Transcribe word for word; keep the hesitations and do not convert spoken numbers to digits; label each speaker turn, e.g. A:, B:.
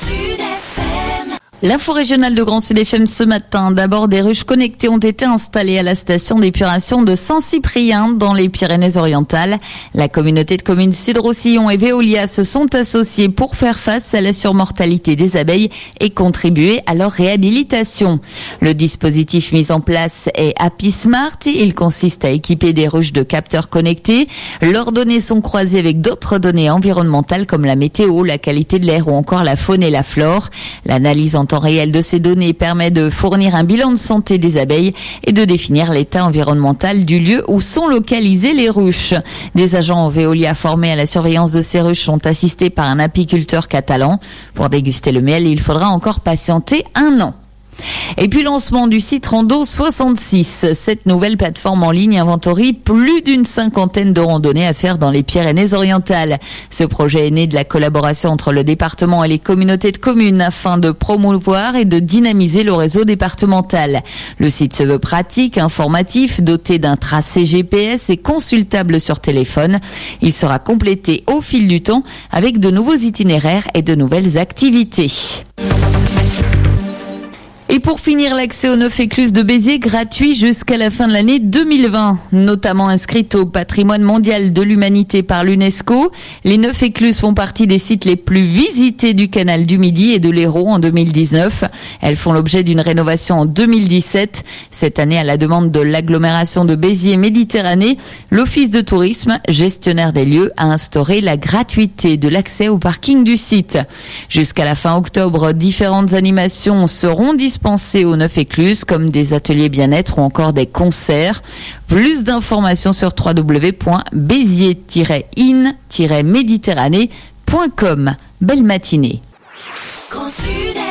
A: L'info régionale de Grand Sud F M ce matin. D'abord, des ruches connectées ont été installées à la station d'épuration de Saint-Cyprien dans les Pyrénées-Orientales. La communauté de communes Sud-Roussillon et Veolia se sont associées pour faire face à la surmortalité des abeilles et contribuer à leur réhabilitation. Le dispositif mis en place est Happy Smart. Il consiste à équiper des ruches de capteurs connectés. Leurs données sont croisées avec d'autres données environnementales comme la météo, la qualité de l'air ou encore la faune et la flore. L'analyse en temps réel de ces données permet de fournir un bilan de santé des abeilles et de définir l'état environnemental du lieu où sont localisées les ruches. Des agents Veolia formés à la surveillance de ces ruches sont assistés par un apiculteur catalan. Pour déguster le miel, il faudra encore patienter un an. Et puis lancement du site Rando soixante-six. Cette nouvelle plateforme en ligne inventorie plus d'une cinquantaine de randonnées à faire dans les Pyrénées-Orientales. Ce projet est né de la collaboration entre le département et les communautés de communes afin de promouvoir et de dynamiser le réseau départemental. Le site se veut pratique, informatif, doté d'un tracé G P S et consultable sur téléphone. Il sera complété au fil du temps avec de nouveaux itinéraires et de nouvelles activités. Et pour finir, l'accès aux neuf écluses de Béziers gratuit jusqu'à la fin de l'année deux mille vingt. Notamment inscrites au patrimoine mondial de l'humanité par l'UNESCO, les neuf écluses font partie des sites les plus visités du canal du Midi et de l'Hérault en deux mille dix-neuf. Elles font l'objet d'une rénovation en deux mille dix-sept. Cette année, à la demande de l'agglomération de Béziers-Méditerranée, l'Office de tourisme, gestionnaire des lieux, a instauré la gratuité de l'accès au parking du site. Jusqu'à la fin octobre, différentes animations seront disponibles dispensés aux neuf écluses comme des ateliers bien-être ou encore des concerts. Plus d'informations sur w w w point béziers tiret in tiret méditerranée point com. Belle matinée. Grand Sud.